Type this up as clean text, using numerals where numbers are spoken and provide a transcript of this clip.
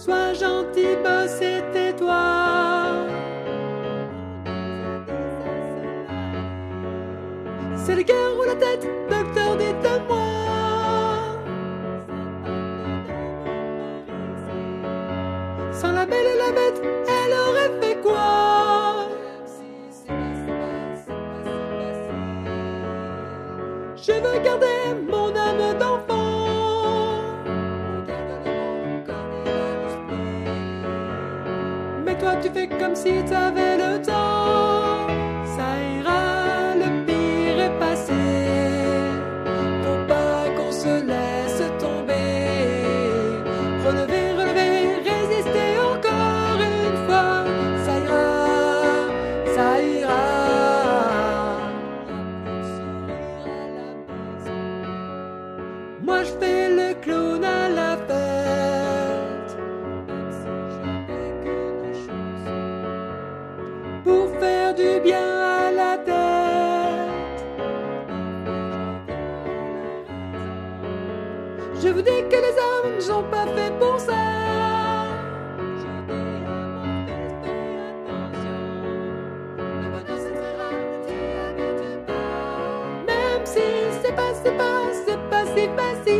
Sois gentil, boss et tais-toi. C'est le cœur ou la tête, docteur, dites-moi. Sans la belle et la bête, elle aurait fait quoi? Je veux garder mon âme d'enfant. Mais toi tu fais comme si t'avais le temps. Ça ira, le pire est passé. Faut pas qu'on se laisse tomber. Relever, relever, résister encore une fois. Ça ira, ça ira. Moi je fais le clown à la fête, pour faire du bien à la tête. Je vous dis que les hommes ne sont pas faits pour ça. Même si c'est pas si facile.